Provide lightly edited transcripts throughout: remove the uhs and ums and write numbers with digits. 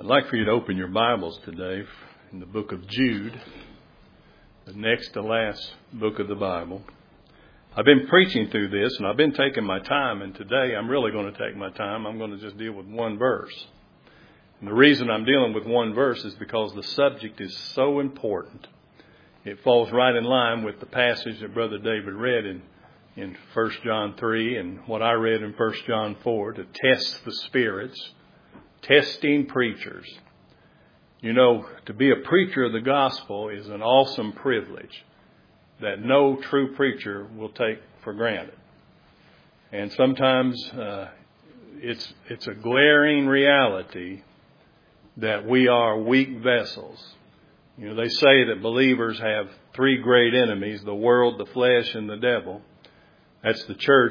I'd like for you to open your Bibles today in the book of Jude, the next to last book of the Bible. I've been preaching through this and I've been taking my time, and today I'm really going to take my time. I'm going to just deal with one verse. And the reason I'm dealing with one verse is because the subject is so important. It falls right in line with the passage that Brother David read in 1 John 3 and what I read in 1 John 4 to test the spirits. Testing preachers. You know, to be a preacher of the gospel is an awesome privilege that no true preacher will take for granted. And sometimes it's a glaring reality that we are weak vessels. You know, they say that believers have three great enemies: the world, the flesh, and the devil. That's the church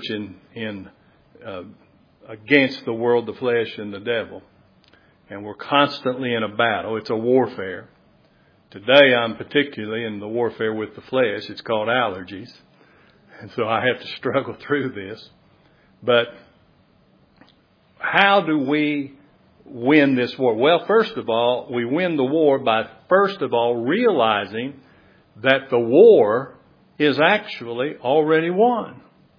against the world, the flesh, and the devil. And we're constantly in a battle. It's a warfare. Today I'm particularly in the warfare with the flesh. It's called allergies. And so I have to struggle through this. But how do we win this war? Well, first of all, we win the war by first of all realizing that the war is actually already won.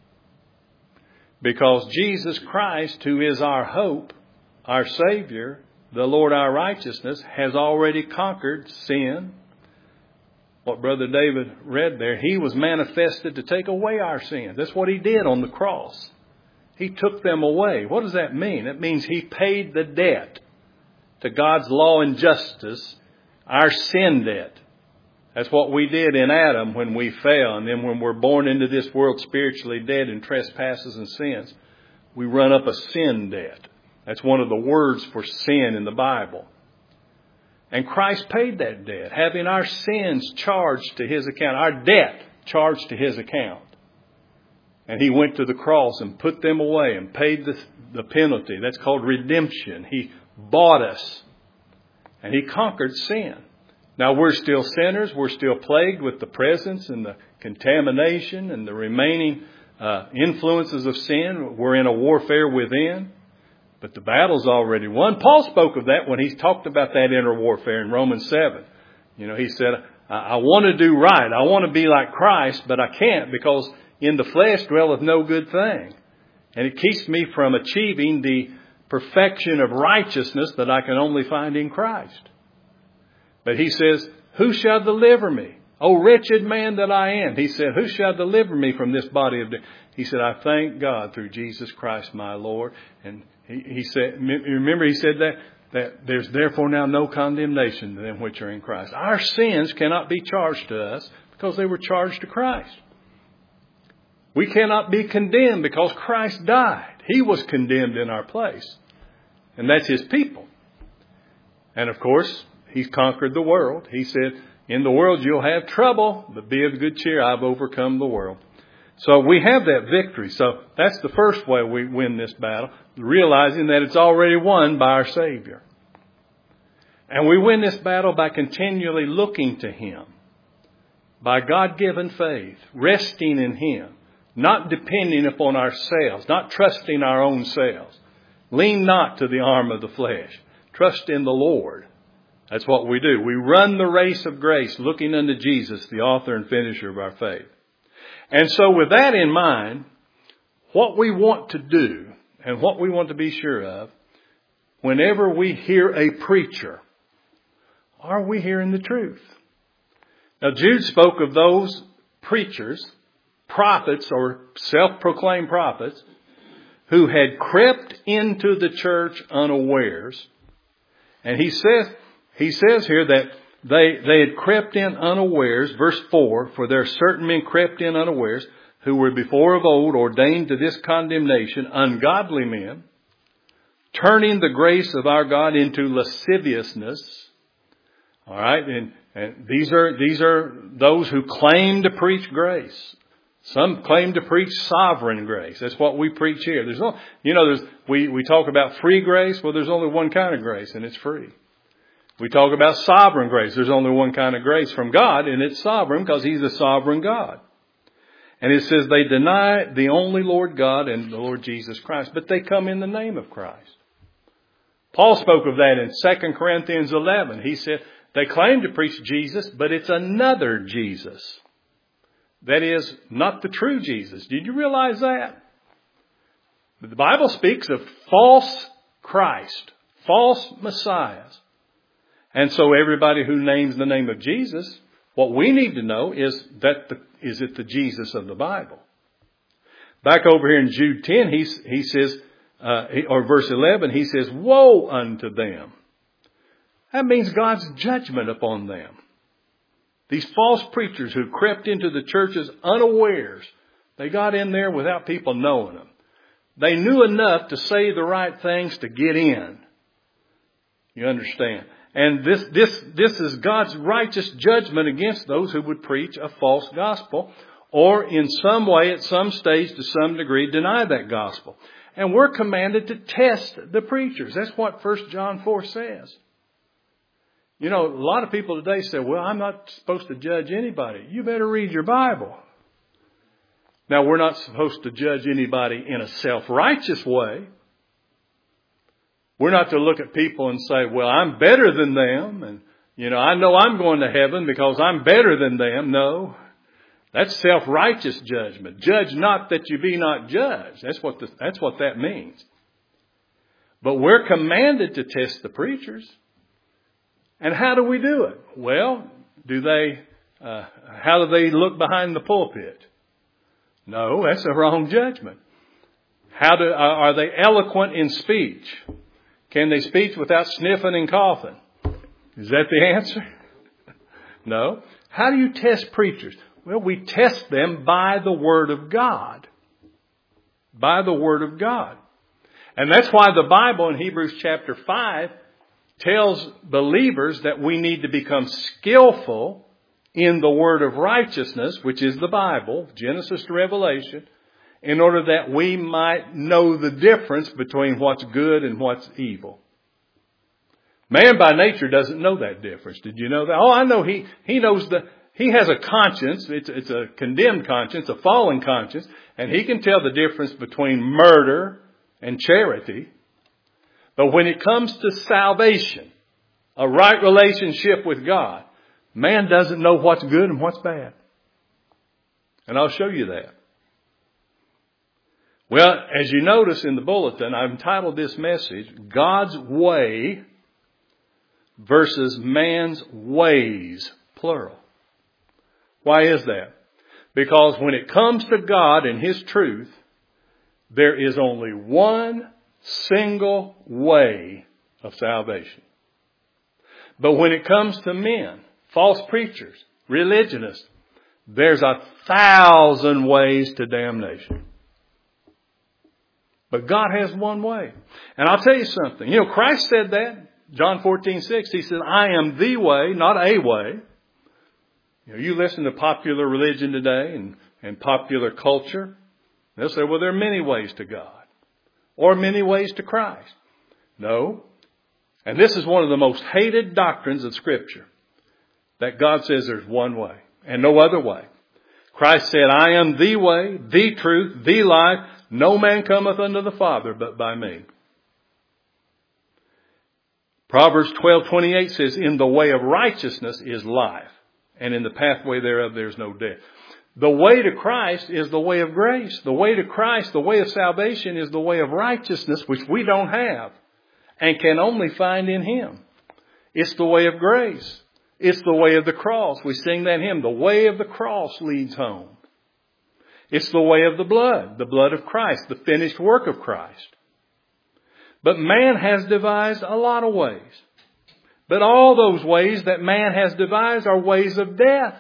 Because Jesus Christ, who is our hope, our Savior, the Lord our righteousness, has already conquered sin. What Brother David read there, He was manifested to take away our sins. That's what He did on the cross. He took them away. What does that mean? It means He paid the debt to God's law and justice, our sin debt. That's what we did in Adam when we fell. And then when we're born into this world spiritually dead in trespasses and sins, we run up a sin debt. That's one of the words for sin in the Bible. And Christ paid that debt, having our sins charged to His account, our debt charged to His account. And He went to the cross and put them away and paid the penalty. That's called redemption. He bought us and He conquered sin. Now we're still sinners. We're still plagued with the presence and the contamination and the remaining influences of sin. We're in a warfare within. But the battle's already won. Paul spoke of that when he talked about that inner warfare in Romans 7. You know, he said, I want to do right. I want to be like Christ, but I can't because in the flesh dwelleth no good thing. And it keeps me from achieving the perfection of righteousness that I can only find in Christ. But he says, who shall deliver me? O wretched man that I am. He said, who shall deliver me from this body of death? He said, I thank God through Jesus Christ my Lord. And he said, remember he said that there's therefore now no condemnation to them which are in Christ. Our sins cannot be charged to us because they were charged to Christ. We cannot be condemned because Christ died. He was condemned in our place. And that's His people. And of course, He's conquered the world. He said, in the world you'll have trouble, but be of good cheer. I've overcome the world. So we have that victory. So that's the first way we win this battle, realizing that it's already won by our Savior. And we win this battle by continually looking to Him, by God-given faith, resting in Him, not depending upon ourselves, not trusting our own selves. Lean not to the arm of the flesh. Trust in the Lord. That's what we do. We run the race of grace, looking unto Jesus, the author and finisher of our faith. And so with that in mind, what we want to do and what we want to be sure of, whenever we hear a preacher, are we hearing the truth? Now Jude spoke of those preachers, prophets or self-proclaimed prophets, who had crept into the church unawares. And he says here that they had crept in unawares, verse 4, for there are certain men crept in unawares, who were before of old ordained to this condemnation, ungodly men, turning the grace of our God into lasciviousness. All right, and these are those who claim to preach grace. Some claim to preach sovereign grace. That's what we preach here. We talk about free grace. Well, there's only one kind of grace, and it's free. We talk about sovereign grace. There's only one kind of grace from God, and it's sovereign because He's a sovereign God. And it says they deny the only Lord God and the Lord Jesus Christ, but they come in the name of Christ. Paul spoke of that in 2 Corinthians 11. He said, they claim to preach Jesus, but it's another Jesus. That is, not the true Jesus. Did you realize that? The Bible speaks of false Christ, false messiahs. And so everybody who names the name of Jesus, what we need to know is is it the Jesus of the Bible? Back over here in Jude 10, he says, or verse 11, he says, woe unto them. That means God's judgment upon them. These false preachers who crept into the churches unawares, they got in there without people knowing them. They knew enough to say the right things to get in. You understand? And this is God's righteous judgment against those who would preach a false gospel or in some way, at some stage, to some degree, deny that gospel. And we're commanded to test the preachers. That's what 1 John 4 says. You know, a lot of people today say, well, I'm not supposed to judge anybody. You better read your Bible. Now, we're not supposed to judge anybody in a self-righteous way. We're not to look at people and say, well, I'm better than them. And, you know I'm going to heaven because I'm better than them. No, that's self-righteous judgment. Judge not that you be not judged. That's what that means. But we're commanded to test the preachers. And how do we do it? Well, how do they look behind the pulpit? No, that's a wrong judgment. Are they eloquent in speech? Can they speak without sniffing and coughing? Is that the answer? No. How do you test preachers? Well, we test them by the Word of God. By the Word of God. And that's why the Bible in Hebrews chapter 5 tells believers that we need to become skillful in the word of righteousness, which is the Bible, Genesis to Revelation, in order that we might know the difference between what's good and what's evil. Man by nature doesn't know that difference. Did you know that? Oh, I know he knows he has a conscience. It's a condemned conscience, a fallen conscience, and he can tell the difference between murder and charity. But when it comes to salvation, a right relationship with God, man doesn't know what's good and what's bad. And I'll show you that. Well, as you notice in the bulletin, I've entitled this message, God's Way versus Man's Ways, plural. Why is that? Because when it comes to God and His truth, there is only one single way of salvation. But when it comes to men, false preachers, religionists, there's 1,000 ways to damnation. But God has one way. And I'll tell you something. You know, Christ said that. John 14:6. He said, I am the way, not a way. You know, you listen to popular religion today and popular culture. They'll say, well, there are many ways to God. Or many ways to Christ. No. And this is one of the most hated doctrines of Scripture. That God says there's one way and no other way. Christ said, I am the way, the truth, the life. No man cometh unto the Father but by me. Proverbs 12:28 says, in the way of righteousness is life, and in the pathway thereof there's no death. The way to Christ is the way of grace. The way to Christ, the way of salvation, is the way of righteousness, which we don't have and can only find in Him. It's the way of grace. It's the way of the cross. We sing that hymn, the way of the cross leads home. It's the way of the blood of Christ, the finished work of Christ. But man has devised a lot of ways. But all those ways that man has devised are ways of death.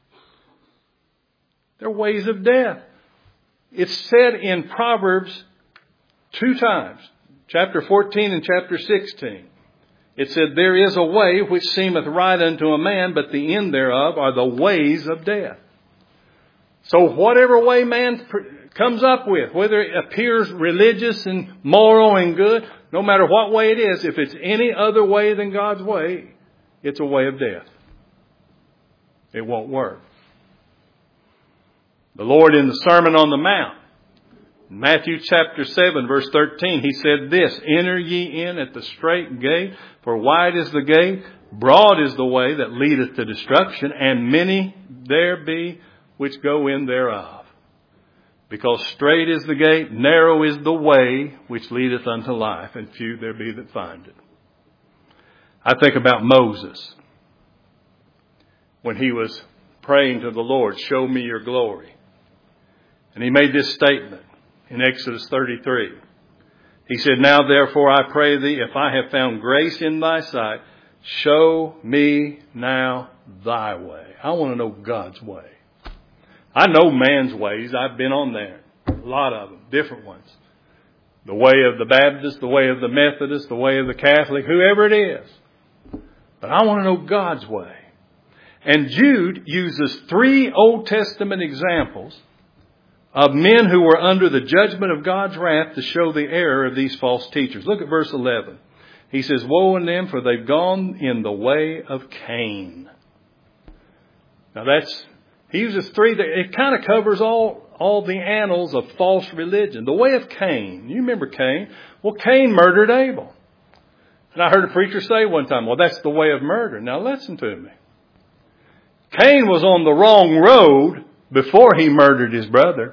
They're ways of death. It's said in Proverbs 2 times, chapter 14 and chapter 16. It said, there is a way which seemeth right unto a man, but the end thereof are the ways of death. So whatever way man comes up with, whether it appears religious and moral and good, no matter what way it is, if it's any other way than God's way, it's a way of death. It won't work. The Lord in the Sermon on the Mount Matthew chapter 7 verse 13, he said this, enter ye in at the strait gate, for wide is the gate, broad is the way that leadeth to destruction, and many there be which go in thereof. Because strait is the gate, narrow is the way which leadeth unto life, and few there be that find it. I think about Moses when he was praying to the Lord, show me your glory. And he made this statement in Exodus 33. He said, now therefore I pray thee, if I have found grace in thy sight, show me now thy way. I want to know God's way. I know man's ways. I've been on there. A lot of them, different ones. The way of the Baptist, the way of the Methodist, the way of the Catholic, whoever it is. But I want to know God's way. And Jude uses 3 Old Testament examples of men who were under the judgment of God's wrath to show the error of these false teachers. Look at verse 11. He says, woe unto them, for they've gone in the way of Cain. Now he uses 3. It kind of covers all the annals of false religion. The way of Cain. You remember Cain? Well, Cain murdered Abel. And I heard a preacher say one time, well, that's the way of murder. Now listen to me. Cain was on the wrong road before he murdered his brother.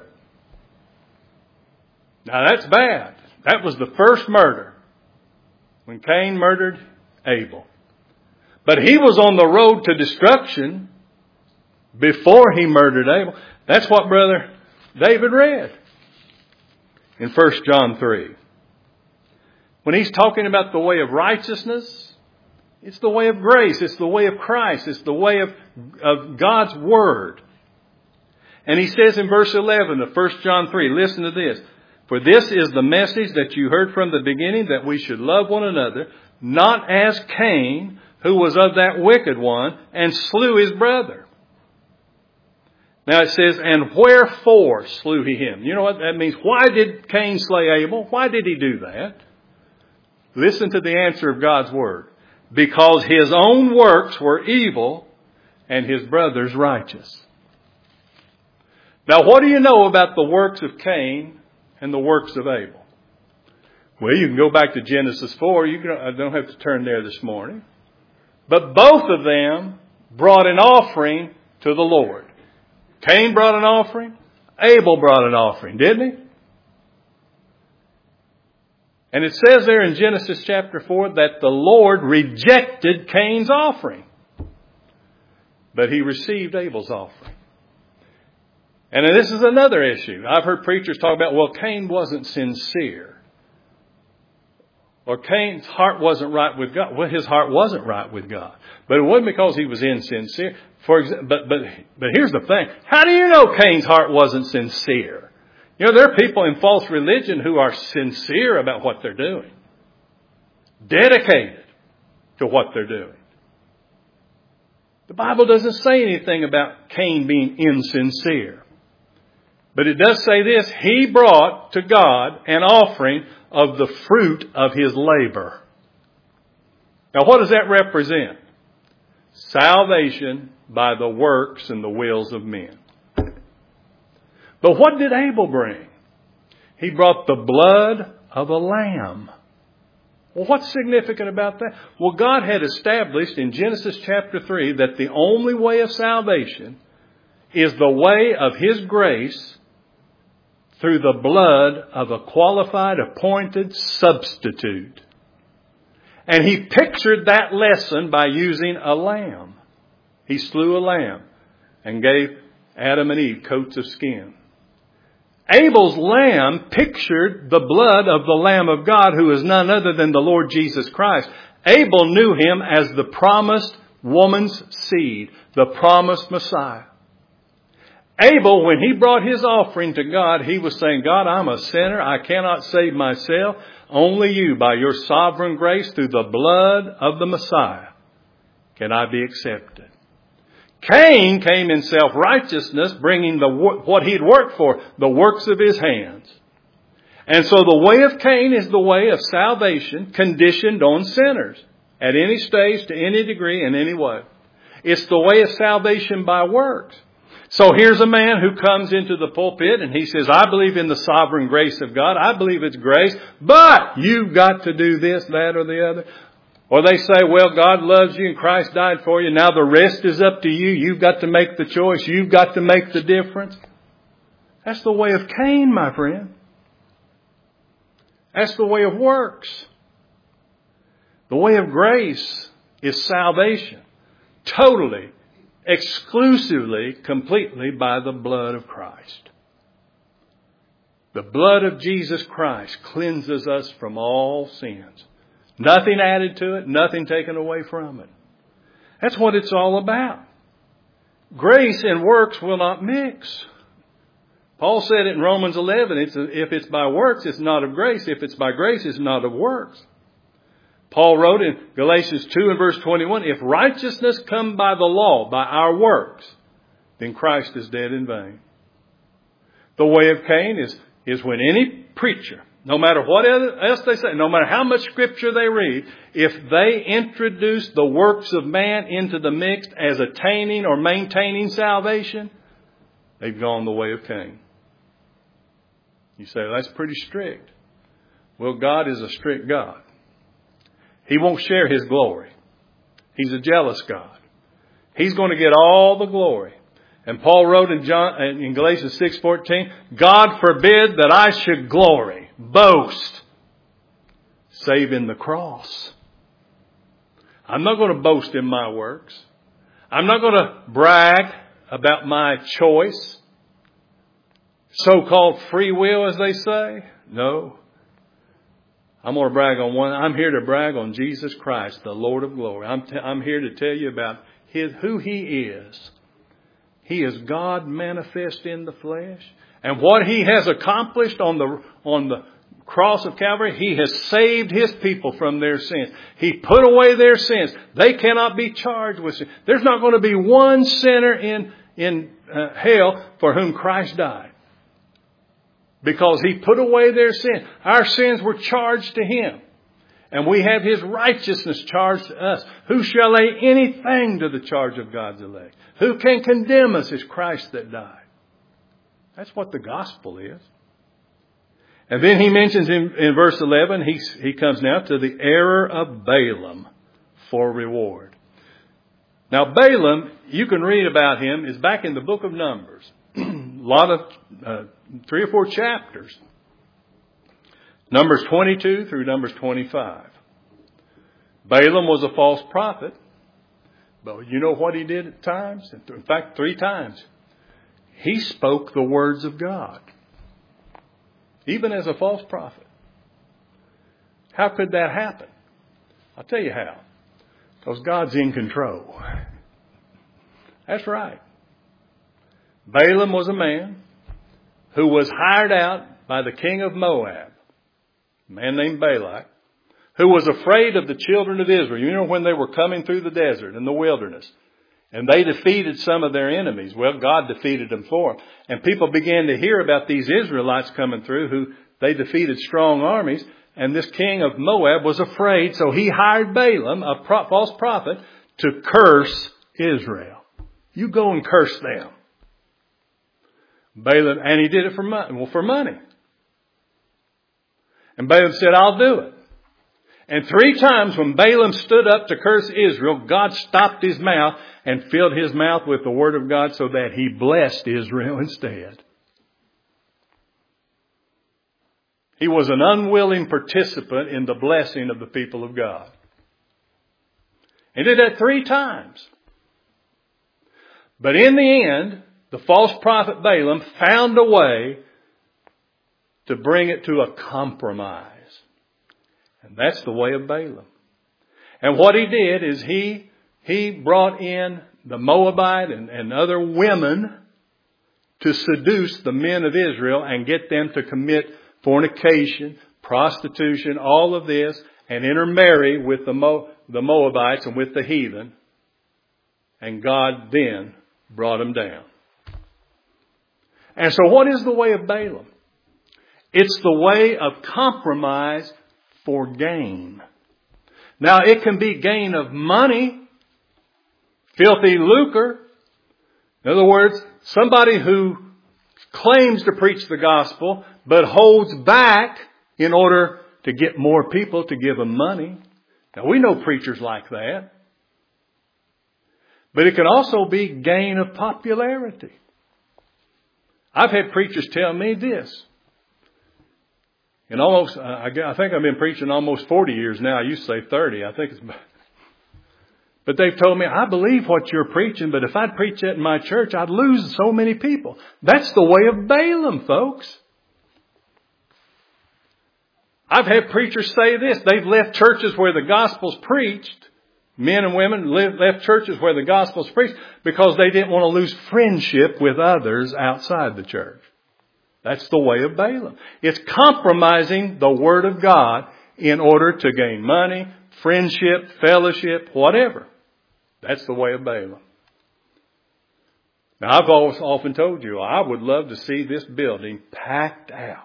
Now that's bad. That was the first murder, when Cain murdered Abel. But he was on the road to destruction before he murdered Abel. That's what Brother David read in 1 John 3. When he's talking about the way of righteousness, it's the way of grace. It's the way of Christ. It's the way of God's Word. And he says in verse 11 of 1 John 3, listen to this. For this is the message that you heard from the beginning, that we should love one another, not as Cain, who was of that wicked one, and slew his brother. Now it says, and wherefore slew he him? You know what that means? Why did Cain slay Abel? Why did he do that? Listen to the answer of God's Word. Because his own works were evil and his brother's righteous. Now what do you know about the works of Cain and the works of Abel? Well, you can go back to Genesis 4. I don't have to turn there this morning. But both of them brought an offering to the Lord. Cain brought an offering. Abel brought an offering, didn't he? And it says there in Genesis chapter 4 that the Lord rejected Cain's offering. But he received Abel's offering. And this is another issue. I've heard preachers talk about, well, Cain wasn't sincere. Or Cain's heart wasn't right with God. Well, his heart wasn't right with God. But it wasn't because he was insincere. But here's the thing. How do you know Cain's heart wasn't sincere? You know, there are people in false religion who are sincere about what they're doing. Dedicated to what they're doing. The Bible doesn't say anything about Cain being insincere. But it does say this, he brought to God an offering of the fruit of his labor. Now what does that represent? Salvation by the works and the wills of men. But what did Abel bring? He brought the blood of a lamb. Well, what's significant about that? Well, God had established in Genesis chapter 3 that the only way of salvation is the way of his grace through the blood of a qualified, appointed substitute. And he pictured that lesson by using a lamb. He slew a lamb and gave Adam and Eve coats of skin. Abel's lamb pictured the blood of the Lamb of God, who is none other than the Lord Jesus Christ. Abel knew him as the promised woman's seed, the promised Messiah. Abel, when he brought his offering to God, he was saying, God, I'm a sinner. I cannot save myself. Only you, by your sovereign grace, through the blood of the Messiah, can I be accepted. Cain came in self-righteousness, bringing what he'd worked for, the works of his hands. And so the way of Cain is the way of salvation conditioned on sinners at any stage, to any degree, in any way. It's the way of salvation by works. So here's a man who comes into the pulpit and he says, I believe in the sovereign grace of God. I believe it's grace, but you've got to do this, that, or the other. Or they say, well, God loves you and Christ died for you. Now the rest is up to you. You've got to make the choice. You've got to make the difference. That's the way of Cain, my friend. That's the way of works. The way of grace is salvation. Totally, exclusively, completely by the blood of Christ. The blood of Jesus Christ cleanses us from all sins. Nothing added to it, nothing taken away from it. That's what it's all about. Grace and works will not mix. Paul said it in Romans 11, if it's by works, it's not of grace. If it's by grace, it's not of works. Paul wrote in Galatians 2 and verse 21, if righteousness come by the law, by our works, then Christ is dead in vain. The way of Cain is when any preacher, no matter what else they say, no matter how much scripture they read, if they introduce the works of man into the mix as attaining or maintaining salvation, they've gone the way of Cain. You say, well, that's pretty strict. Well, God is a strict God. He won't share His glory. He's a jealous God. He's going to get all the glory. And Paul wrote in Galatians 6:14, God forbid that I should glory, boast, save in the cross. I'm not going to boast in my works. I'm not going to brag about my choice. So-called free will, as they say. No. I'm going to brag on one. I'm here to brag on Jesus Christ, the Lord of glory. I'm here to tell you about who He is. He is God manifest in the flesh. And what He has accomplished on the cross of Calvary, He has saved His people from their sins. He put away their sins. They cannot be charged with sin. There's not going to be one sinner in hell for whom Christ died. Because He put away their sin. Our sins were charged to Him. And we have His righteousness charged to us. Who shall lay anything to the charge of God's elect? Who can condemn us? Is Christ that died. That's what the gospel is. And then he mentions in verse 11, he comes now to the error of Balaam for reward. Now Balaam, you can read about him, is back in the book of Numbers. A lot of 3 or 4 chapters. Numbers 22 through Numbers 25. Balaam was a false prophet. But you know what he did at times? In fact, 3 times. He spoke the words of God. Even as a false prophet. How could that happen? I'll tell you how. Because God's in control. That's right. Balaam was a man who was hired out by the king of Moab, a man named Balak, who was afraid of the children of Israel. You know, when they were coming through the desert and the wilderness, and they defeated some of their enemies. Well, God defeated them for them. And people began to hear about these Israelites coming through who they defeated strong armies. And this king of Moab was afraid, so he hired Balaam, a false prophet, to curse Israel. You go and curse them. Balaam, and he did it for money. Well, for money. And Balaam said, I'll do it. And 3 times when Balaam stood up to curse Israel, God stopped his mouth and filled his mouth with the word of God so that he blessed Israel instead. He was an unwilling participant in the blessing of the people of God. He did that 3 times. But in the end, the false prophet Balaam found a way to bring it to a compromise. And that's the way of Balaam. And what he did is he brought in the Moabite and other women to seduce the men of Israel and get them to commit fornication, prostitution, all of this, and intermarry with the Moabites and with the heathen. And God then brought them down. And so what is the way of Balaam? It's the way of compromise for gain. Now it can be gain of money, filthy lucre. In other words, somebody who claims to preach the gospel, but holds back in order to get more people to give them money. Now, we know preachers like that. But it can also be gain of popularity. I've had preachers tell me this. In almost, I think I've been preaching almost 40 years now. I used to say 30. But they've told me, I believe what you're preaching, but if I'd preach that in my church, I'd lose so many people. That's the way of Balaam, folks. I've had preachers say this. They've left churches where the gospel's preached. Men and women left churches where the gospel's preached because they didn't want to lose friendship with others outside the church. That's the way of Balaam. It's compromising the Word of God in order to gain money, friendship, fellowship, whatever. That's the way of Balaam. Now, I've often told you, I would love to see this building packed out.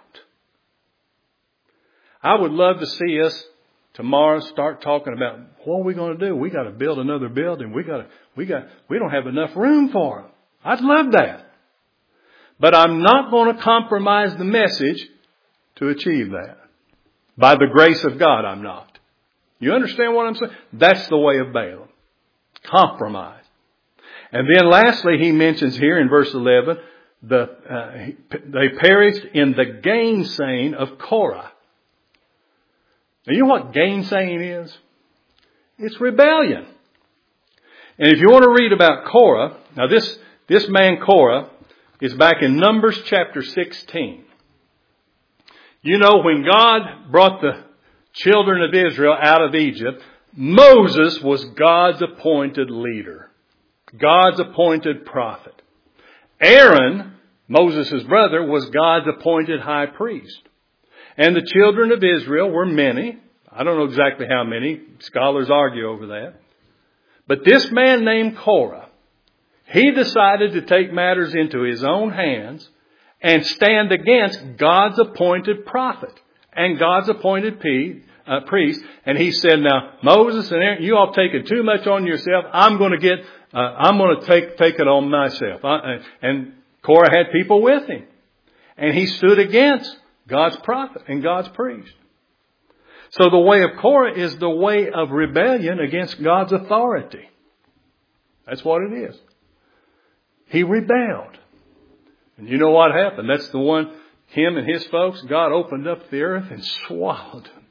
I would love to see us tomorrow start talking about what are we going to do? We got to build another building. We don't have enough room for them. I'd love that. But I'm not going to compromise the message to achieve that. By the grace of God, I'm not. You understand what I'm saying? That's the way of Balaam. Compromise. And then lastly, he mentions here in verse 11, they perished in the gainsaying of Korah. Now, you know what gainsaying is? It's rebellion. And if you want to read about Korah, now this man Korah is back in Numbers chapter 16. You know, when God brought the children of Israel out of Egypt, Moses was God's appointed leader, God's appointed prophet. Aaron, Moses' brother, was God's appointed high priest. And the children of Israel were many. I don't know exactly how many. Scholars argue over that. But this man named Korah, he decided to take matters into his own hands and stand against God's appointed prophet and God's appointed priest. And he said, now, Moses and Aaron, you all taking too much on yourself. I'm going to take it on myself. And Korah had people with him. And he stood against God's prophet and God's priest. So the way of Korah is the way of rebellion against God's authority. That's what it is. He rebelled. And you know what happened? That's the one, him and his folks, God opened up the earth and swallowed them.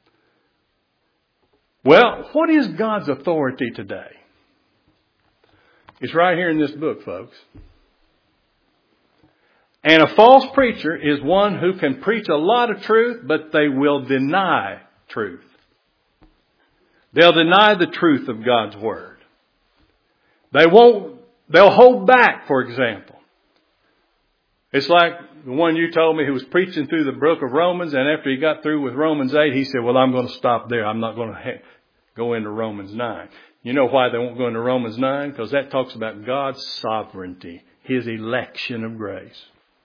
Well, what is God's authority today? It's right here in this book, folks. And a false preacher is one who can preach a lot of truth, but they will deny truth. They'll deny the truth of God's Word. They'll hold back, for example. It's like the one you told me who was preaching through the book of Romans, and after he got through with Romans 8, he said, well, I'm going to stop there. I'm not going to go into Romans 9. You know why they won't go into Romans 9? Because that talks about God's sovereignty, His election of grace.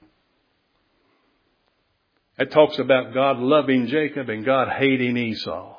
It talks about God loving Jacob and God hating Esau.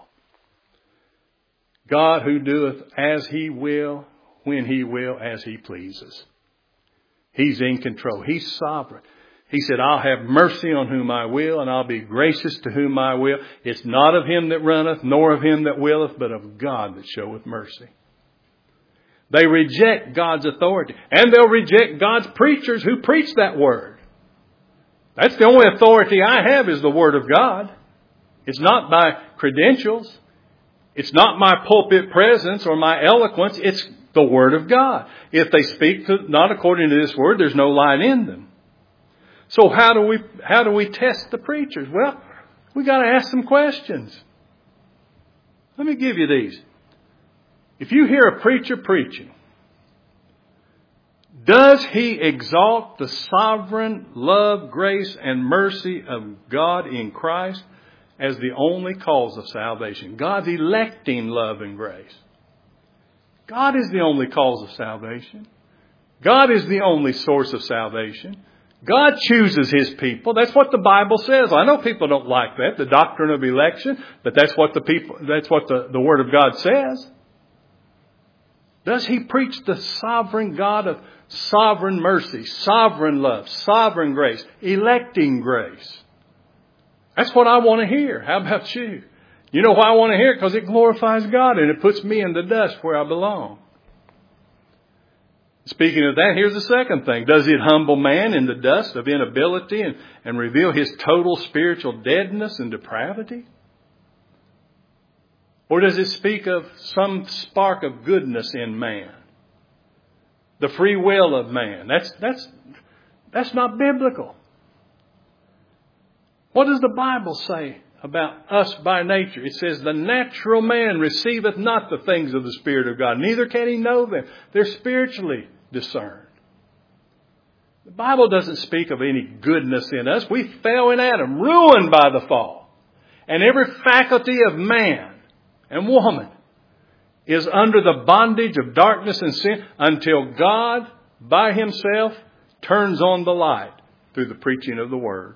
God who doeth as He will, when He will, as He pleases. He's in control. He's sovereign. He said, I'll have mercy on whom I will, and I'll be gracious to whom I will. It's not of him that runneth, nor of him that willeth, but of God that showeth mercy. They reject God's authority. And they'll reject God's preachers who preach that word. That's the only authority I have is the Word of God. It's not my credentials. It's not my pulpit presence or my eloquence. It's the Word of God. If they speak not according to this Word, there's no light in them. So how do we test the preachers? Well, we got to ask some questions. Let me give you these. If you hear a preacher preaching, does he exalt the sovereign love, grace, and mercy of God in Christ as the only cause of salvation? God's electing love and grace. God is the only cause of salvation. God is the only source of salvation. God chooses His people. That's what the Bible says. I know people don't like that, the doctrine of election, but that's what the Word of God says. Does he preach the sovereign God of sovereign mercy, sovereign love, sovereign grace, electing grace? That's what I want to hear. How about you? You know why I want to hear it? Because it glorifies God and it puts me in the dust where I belong. Speaking of that, here's the second thing. Does it humble man in the dust of inability and reveal his total spiritual deadness and depravity? Or does it speak of some spark of goodness in man? The free will of man. That's not biblical. What does the Bible say about us by nature? It says, the natural man receiveth not the things of the Spirit of God, neither can he know them. They're spiritually discerned. The Bible doesn't speak of any goodness in us. We fell in Adam, ruined by the fall. And every faculty of man and woman is under the bondage of darkness and sin until God, by himself, turns on the light through the preaching of the Word.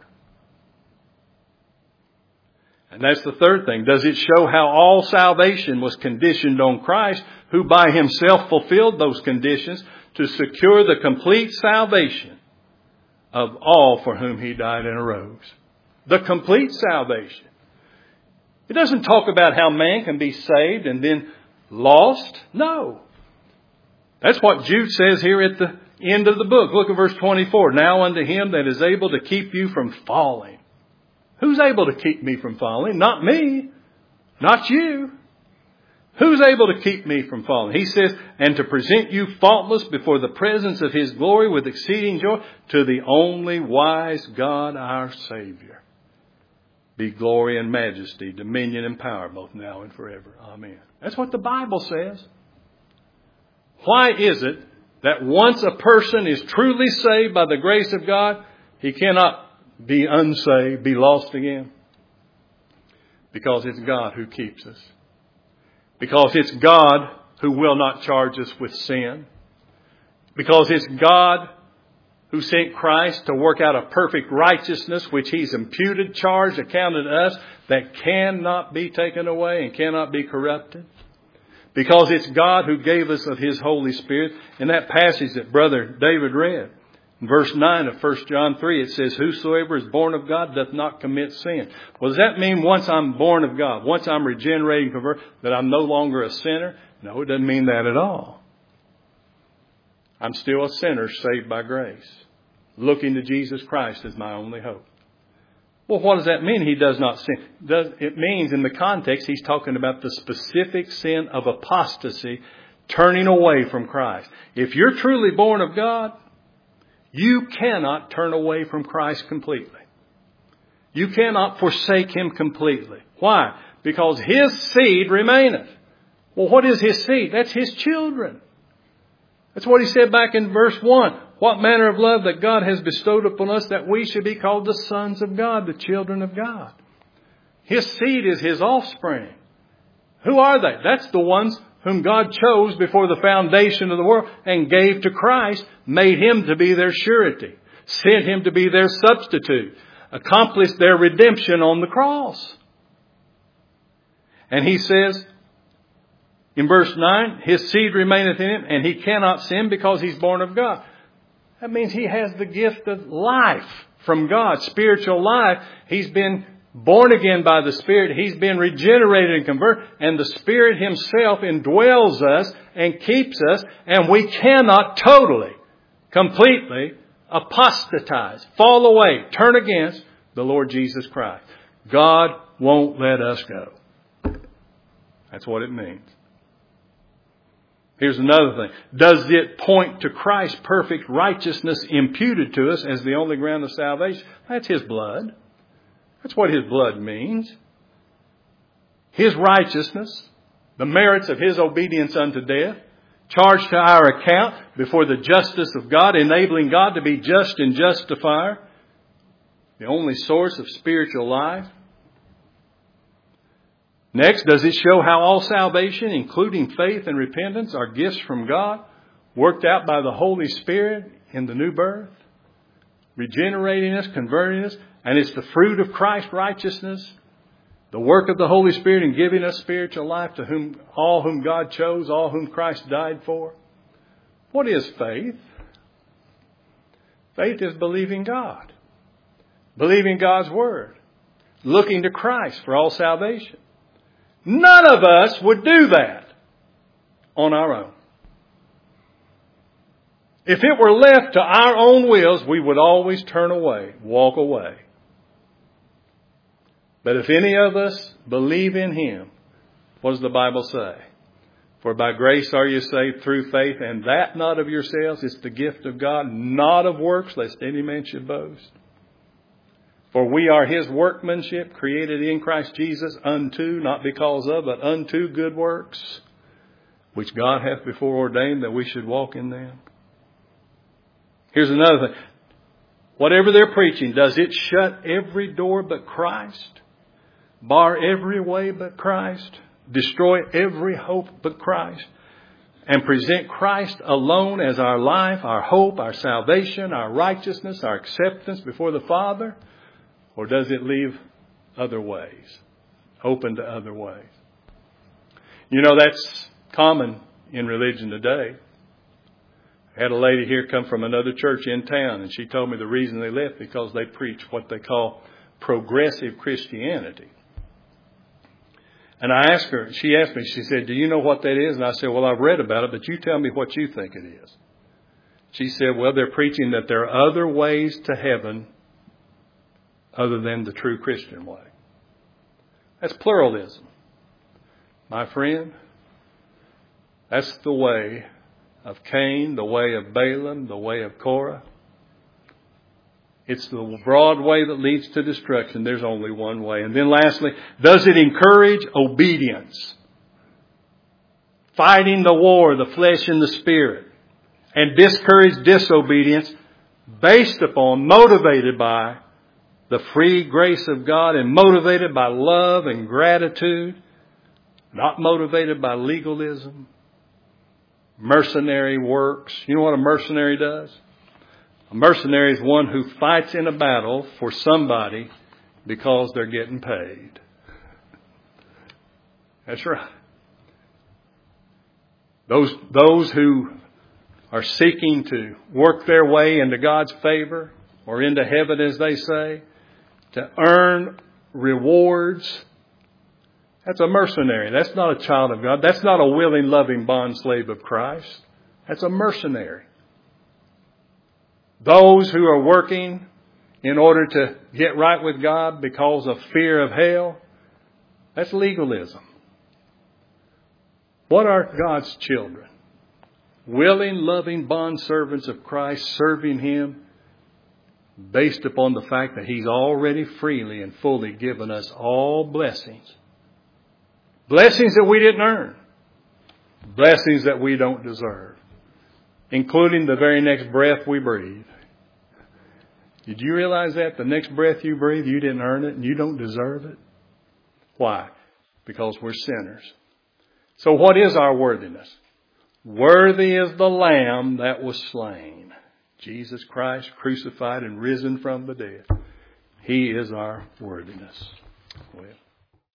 And that's the third thing. Does it show how all salvation was conditioned on Christ, who by himself fulfilled those conditions to secure the complete salvation of all for whom he died and arose? The complete salvation. It doesn't talk about how man can be saved and then lost. No. That's what Jude says here at the end of the book. Look at verse 24. Now unto him that is able to keep you from falling. Who's able to keep me from falling? Not me. Not you. Who's able to keep me from falling? He says, and to present you faultless before the presence of his glory with exceeding joy, to the only wise God our Savior. Be glory and majesty, dominion and power, both now and forever. Amen. That's what the Bible says. Why is it that once a person is truly saved by the grace of God, he cannot be unsaved, be lost again? Because it's God who keeps us. Because it's God who will not charge us with sin. Because it's God who sent Christ to work out a perfect righteousness, which he's imputed, charged, accounted to us, that cannot be taken away and cannot be corrupted. Because it's God who gave us of his Holy Spirit. In that passage that Brother David read, in verse 9 of 1 John 3, it says, whosoever is born of God doth not commit sin. Well, does that mean once I'm born of God, once I'm regenerated and converted, that I'm no longer a sinner? No, it doesn't mean that at all. I'm still a sinner saved by grace, looking to Jesus Christ as my only hope. Well, what does that mean? He does not sin. It means in the context, he's talking about the specific sin of apostasy, turning away from Christ. If you're truly born of God, you cannot turn away from Christ completely. You cannot forsake him completely. Why? Because his seed remaineth. Well, what is his seed? That's his children. That's what he said back in verse 1. What manner of love that God has bestowed upon us that we should be called the sons of God, the children of God. His seed is his offspring. Who are they? That's the ones whom God chose before the foundation of the world and gave to Christ, made him to be their surety, sent him to be their substitute, accomplished their redemption on the cross. And he says, in verse 9, his seed remaineth in him, and he cannot sin because he's born of God. That means he has the gift of life from God, spiritual life. He's been born again by the Spirit. He's been regenerated and converted. And the Spirit himself indwells us and keeps us. And we cannot totally, completely apostatize, fall away, turn against the Lord Jesus Christ. God won't let us go. That's what it means. Here's another thing. Does it point to Christ's perfect righteousness imputed to us as the only ground of salvation? That's his blood. That's what his blood means. His righteousness, the merits of his obedience unto death, charged to our account before the justice of God, enabling God to be just and justifier, the only source of spiritual life. Next, does it show how all salvation, including faith and repentance, are gifts from God, worked out by the Holy Spirit in the new birth, regenerating us, converting us, and it's the fruit of Christ's righteousness The work of the Holy Spirit in giving us spiritual life to all whom God chose, all whom Christ died for. What is faith? Faith is believing God. Believing God's Word. Looking to Christ for all salvation. None of us would do that on our own. If it were left to our own wills, we would always turn away, walk away. But if any of us believe in Him, what does the Bible say? For by grace are you saved through faith, and that not of yourselves, it's the gift of God, not of works, lest any man should boast. For we are His workmanship, created in Christ Jesus unto, not because of, but unto good works, which God hath before ordained that we should walk in them. Here's another thing. Whatever they're preaching, does it shut every door but Christ? Bar every way but Christ? Destroy every hope but Christ? And present Christ alone as our life, our hope, our salvation, our righteousness, our acceptance before the Father? Or does it leave other ways? Open to other ways? You know, that's common in religion today. I had a lady here come from another church in town, and she told me the reason they left because they preach what they call progressive Christianity. And I asked her, she asked me, she said, do you know what that is? And I said, well, I've read about it, but you tell me what you think it is. She said, well, they're preaching that there are other ways to heaven other than the true Christian way. That's pluralism. My friend, that's the way of Cain, the way of Balaam, the way of Korah. It's the broad way that leads to destruction. There's only one way. And then lastly, does it encourage obedience? Fighting the war, the flesh and the spirit. And discourage disobedience based upon, motivated by the free grace of God and motivated by love and gratitude. Not motivated by legalism. Mercenary works. You know what a mercenary does? A mercenary is one who fights in a battle for somebody because they're getting paid. That's right. Those who are seeking to work their way into God's favor or into heaven, as they say, to earn rewards. That's a mercenary. That's not a child of God. That's not a willing, loving bondslave of Christ. That's a mercenary. Those who are working in order to get right with God because of fear of hell, that's legalism. What are God's children? Willing, loving bondservants of Christ, serving Him based upon the fact that He's already freely and fully given us all blessings. Blessings that we didn't earn. Blessings that we don't deserve. Including the very next breath we breathe. Did you realize that? The next breath you breathe, you didn't earn it and you don't deserve it? Why? Because we're sinners. So what is our worthiness? Worthy is the Lamb that was slain. Jesus Christ, crucified and risen from the dead. He is our worthiness. Well.